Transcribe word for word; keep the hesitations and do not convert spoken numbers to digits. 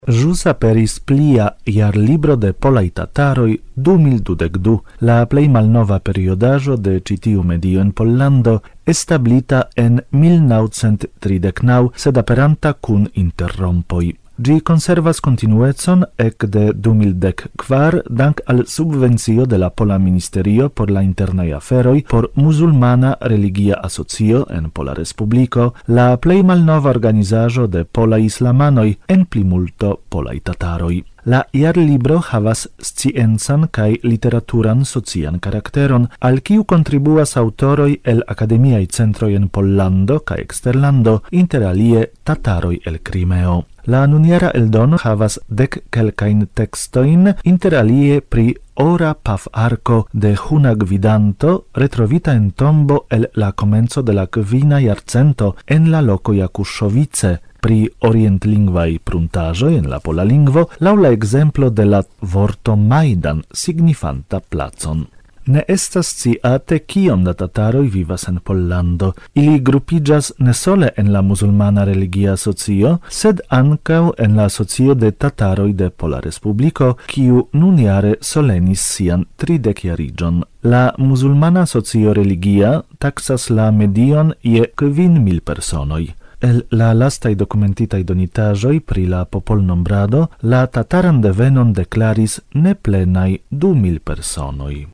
Jus aperis plia jarlibro de polaj tataroj du mil dudek du, la plej malnova periodaĵo de ĉi tiu medio en Pollando, establita en mil naŭcent tridek naŭ, sed aperanta kun interrompoj. Ĝi konservas kontinuecon ekde du mil dek kvar dank al subvencio de la Pola Ministerio por la internaj aferoj por Musulmana Religia Asocio en Pola Respubliko, la plej malnova organizaĵo de polaj islamanoj en plimulto polaj tataroj. La jarlibro havas sciencan kaj literaturan socian karakteron, al kiu kontribuas aŭtoroj el akademiaj centroj en Pollando kaj eksterlando, inter alie tataroj el Krimeo. La nuniera eldono havas dek kelkajn tekstojn, inter alie pri ora paf-arko de Huna Gvidanto, retrovita en tombo el la komenco de la kvina jarcento en la loko Jakuŝovice, pri orientlingvaj pruntaĵoj en la pola lingvo, laŭ la ekzemplo de la vorto Majdan, signifanta placon. Ne estas sciate kiom da tataroj vivas en Pollando. Ili grupiĝas ne sole en la Musulmana Religia Asocio, sed ankaŭ en la Asocio de Tataroj de Pola Respubliko, kiu nunjare solenis sian tridekjariĝon. La Musulmana Asocio Religia taksas la medion je kvin mil personoj. El la lastaj dokumentitaj donitaĵoj pri la popolnombrado, la tataran devenon deklaris neplenaj du mil personoj.